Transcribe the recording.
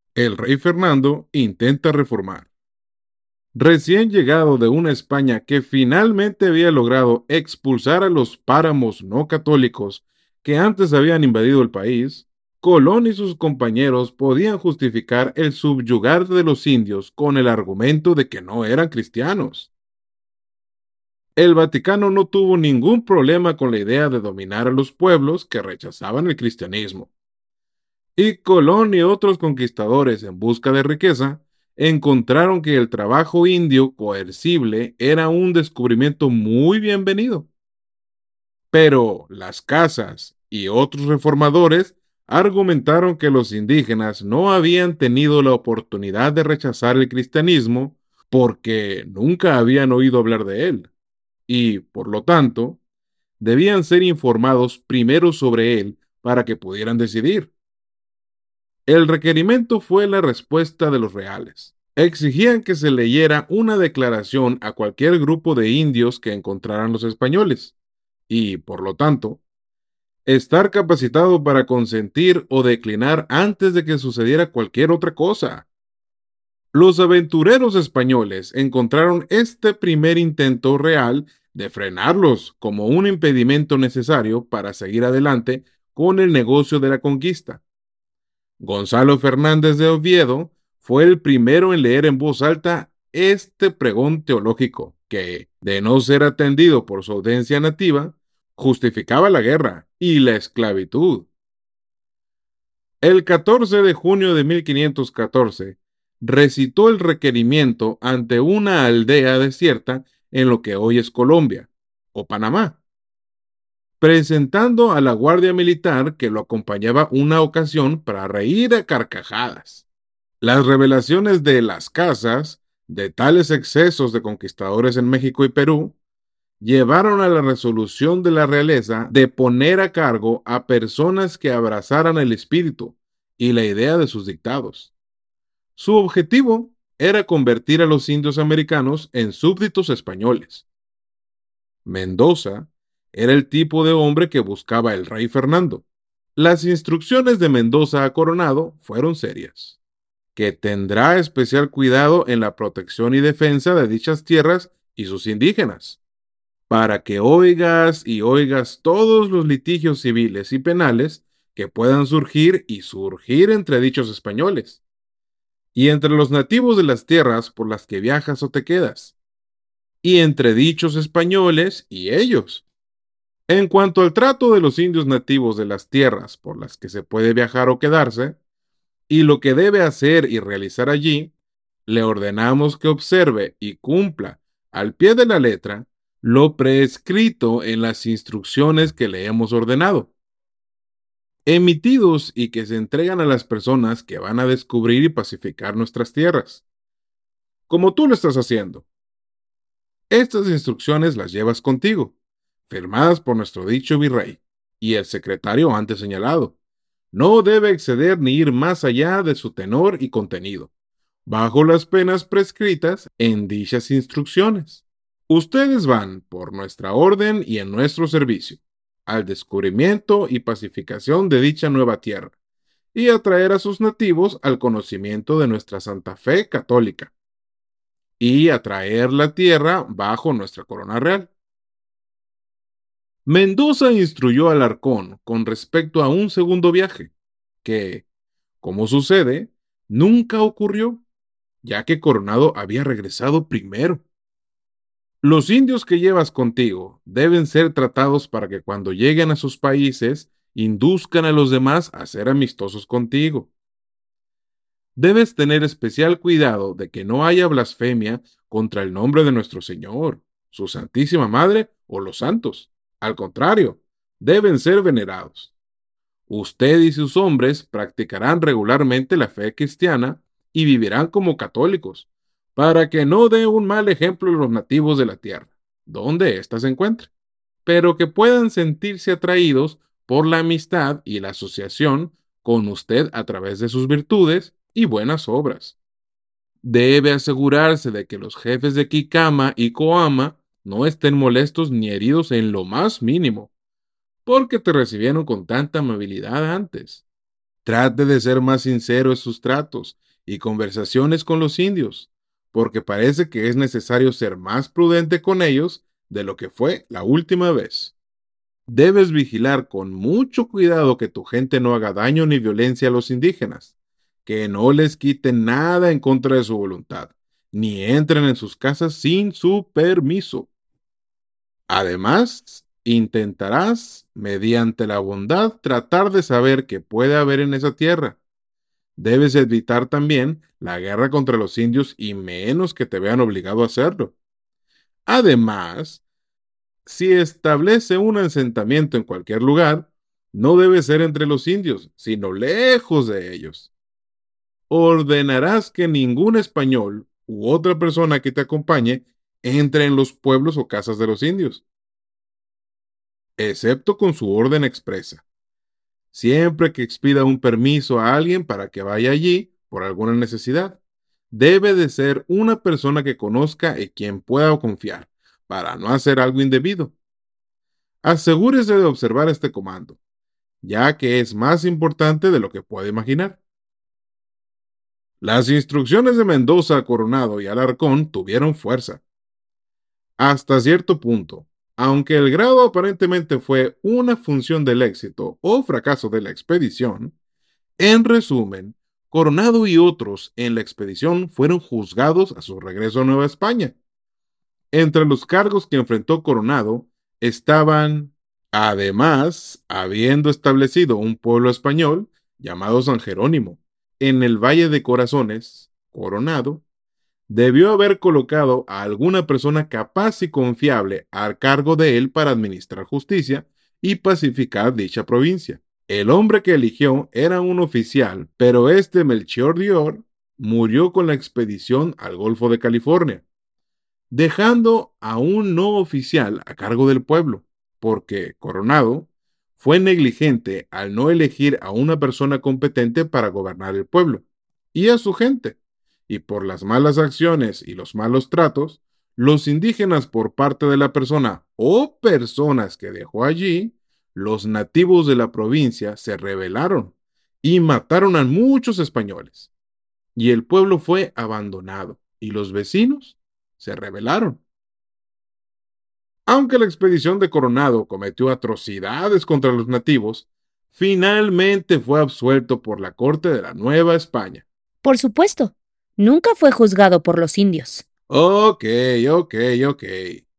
El rey Fernando intenta reformar. Recién llegado de una España que finalmente había logrado expulsar a los páramos no católicos que antes habían invadido el país, Colón y sus compañeros podían justificar el subyugar de los indios con el argumento de que no eran cristianos. El Vaticano no tuvo ningún problema con la idea de dominar a los pueblos que rechazaban el cristianismo. Y Colón y otros conquistadores en busca de riqueza encontraron que el trabajo indio coercible era un descubrimiento muy bienvenido. Pero las casas y otros reformadores argumentaron que los indígenas no habían tenido la oportunidad de rechazar el cristianismo porque nunca habían oído hablar de él y, por lo tanto, debían ser informados primero sobre él para que pudieran decidir. El requerimiento fue la respuesta de los reales. Exigían que se leyera una declaración a cualquier grupo de indios que encontraran los españoles y, por lo tanto, estar capacitado para consentir o declinar antes de que sucediera cualquier otra cosa. Los aventureros españoles encontraron este primer intento real de frenarlos como un impedimento necesario para seguir adelante con el negocio de la conquista. Gonzalo Fernández de Oviedo fue el primero en leer en voz alta este pregón teológico que, de no ser atendido por su audiencia nativa, justificaba la guerra y la esclavitud. El 14 de junio de 1514, recitó el requerimiento ante una aldea desierta en lo que hoy es Colombia, o Panamá, presentando a la guardia militar que lo acompañaba una ocasión para reír a carcajadas. Las revelaciones de las casas, de tales excesos de conquistadores en México y Perú, llevaron a la resolución de la realeza de poner a cargo a personas que abrazaran el espíritu y la idea de sus dictados. Su objetivo era convertir a los indios americanos en súbditos españoles. Mendoza era el tipo de hombre que buscaba el rey Fernando. Las instrucciones de Mendoza a Coronado fueron serias: que tendrá especial cuidado en la protección y defensa de dichas tierras y sus indígenas, para que oigas y oigas todos los litigios civiles y penales que puedan surgir y surgir entre dichos españoles, y entre los nativos de las tierras por las que viajas o te quedas, y entre dichos españoles y ellos. En cuanto al trato de los indios nativos de las tierras por las que se puede viajar o quedarse, y lo que debe hacer y realizar allí, le ordenamos que observe y cumpla al pie de la letra lo prescrito en las instrucciones que le hemos ordenado, emitidos y que se entregan a las personas que van a descubrir y pacificar nuestras tierras, como tú lo estás haciendo. Estas instrucciones las llevas contigo, firmadas por nuestro dicho virrey y el secretario antes señalado. No debe exceder ni ir más allá de su tenor y contenido, bajo las penas prescritas en dichas instrucciones. Ustedes van, por nuestra orden y en nuestro servicio, al descubrimiento y pacificación de dicha nueva tierra, y a traer a sus nativos al conocimiento de nuestra Santa Fe católica, y a traer la tierra bajo nuestra corona real. Mendoza instruyó al Arcón con respecto a un segundo viaje, que, como sucede, nunca ocurrió, ya que Coronado había regresado primero. Los indios que llevas contigo deben ser tratados para que cuando lleguen a sus países induzcan a los demás a ser amistosos contigo. Debes tener especial cuidado de que no haya blasfemia contra el nombre de nuestro Señor, su Santísima Madre o los santos. Al contrario, deben ser venerados. Usted y sus hombres practicarán regularmente la fe cristiana y vivirán como católicos, para que no dé un mal ejemplo a los nativos de la tierra, donde ésta se encuentre, pero que puedan sentirse atraídos por la amistad y la asociación con usted a través de sus virtudes y buenas obras. Debe asegurarse de que los jefes de Kikama y Coama no estén molestos ni heridos en lo más mínimo, porque te recibieron con tanta amabilidad antes. Trate de ser más sincero en sus tratos y conversaciones con los indios, porque parece que es necesario ser más prudente con ellos de lo que fue la última vez. Debes vigilar con mucho cuidado que tu gente no haga daño ni violencia a los indígenas, que no les quiten nada en contra de su voluntad, ni entren en sus casas sin su permiso. Además, intentarás, mediante la bondad, tratar de saber qué puede haber en esa tierra. Debes evitar también la guerra contra los indios y menos que te vean obligado a hacerlo. Además, si establece un asentamiento en cualquier lugar, no debe ser entre los indios, sino lejos de ellos. Ordenarás que ningún español u otra persona que te acompañe entre en los pueblos o casas de los indios, excepto con su orden expresa. Siempre que expida un permiso a alguien para que vaya allí por alguna necesidad, debe de ser una persona que conozca y quien pueda confiar, para no hacer algo indebido. Asegúrese de observar este comando, ya que es más importante de lo que puede imaginar. Las instrucciones de Mendoza, Coronado y Alarcón tuvieron fuerza. Hasta cierto punto, aunque el grado aparentemente fue una función del éxito o fracaso de la expedición, en resumen, Coronado y otros en la expedición fueron juzgados a su regreso a Nueva España. Entre los cargos que enfrentó Coronado estaban, además, habiendo establecido un pueblo español llamado San Jerónimo en el Valle de Corazones. Coronado debió haber colocado a alguna persona capaz y confiable al cargo de él para administrar justicia y pacificar dicha provincia. El hombre que eligió era un oficial, pero este Melchior Dior murió con la expedición al Golfo de California, dejando a un no oficial a cargo del pueblo, porque Coronado fue negligente al no elegir a una persona competente para gobernar el pueblo y a su gente, y por las malas acciones y los malos tratos, los indígenas por parte de la persona o personas que dejó allí, los nativos de la provincia se rebelaron y mataron a muchos españoles, y el pueblo fue abandonado, y los vecinos se rebelaron. Aunque la expedición de Coronado cometió atrocidades contra los nativos, finalmente fue absuelto por la corte de la Nueva España. Por supuesto, nunca fue juzgado por los indios. Ok, ok, ok.